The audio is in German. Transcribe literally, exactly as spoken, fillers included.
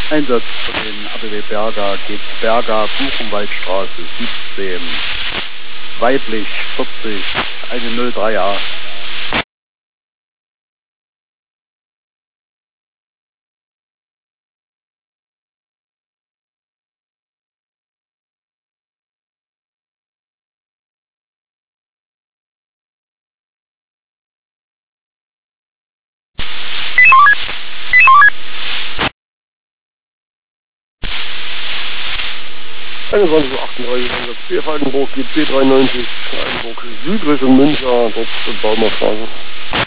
Einsatz von den A B W Berger geht Berger, Buchenwaldstraße siebzehn, weiblich vierzig, eine null drei acht. einundzwanzig Uhr achtunddreißig, Einsatz B F Altenburg geht B dreiundneunzig, Altenburg Süd Richtung Münster, dort zur Baumerstraße.